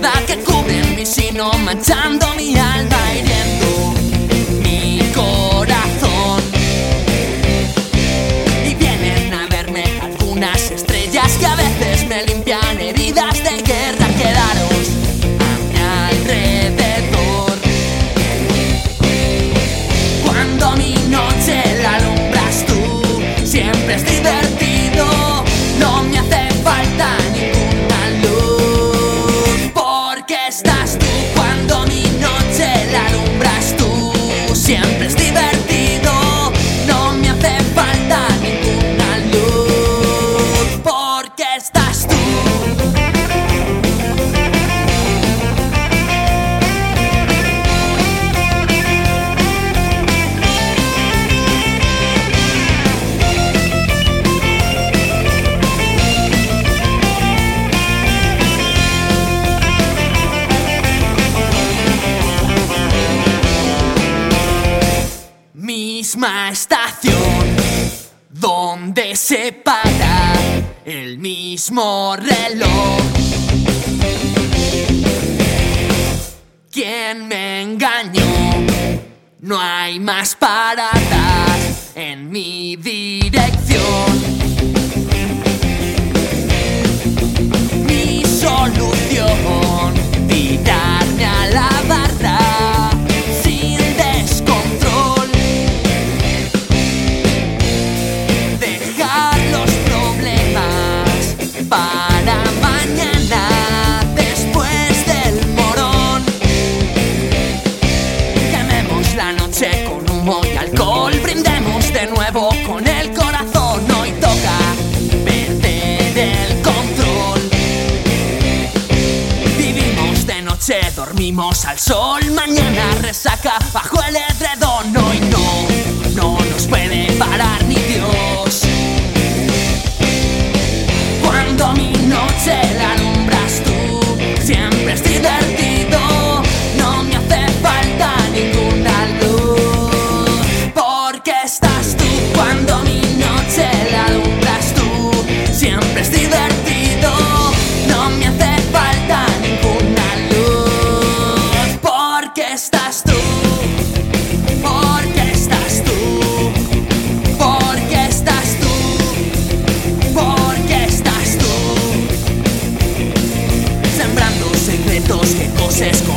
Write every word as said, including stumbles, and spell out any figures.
sombra que cubre mi sino, manchando mi alma, hiriendo mi corazón. Y vienen a verme algunas estrellas que a veces me limpian heridas de guerra. Quedaros a mi alrededor. Cuando mi noche la alumbras tú, siempre es divertido. No me hace falta ninguna luz, porque estás tú. Cuando mi noche la alumbras tú, siempre es divertido. No me hace falta ninguna luz, porque estás tú. Misma estación donde se para el mismo reloj. ¿Quién me engañó? No hay más paradas en mi dirección. Mi solución, tirarme a la barra sin descontrol. Dejar los problemas para mañana, después del morón. Quememos la noche con humo y alcohol. Brindemos de nuevo con el corazón. Hoy toca perder el control. Vivimos de noche, dormimos al sol. Mañana resaca bajo el edredón. Hoy no, no nos puede parar ni Dios. Cuando mi noche la alumbras tú, siempre es divertido. No me hace falta ninguna luz, porque estás tú. Cuando mi noche la alumbras tú, siempre es divertido. No me hace falta ninguna luz, porque estás tú. Porque estás tú. Porque estás tú. Porque estás tú. Sembrando secretos que coses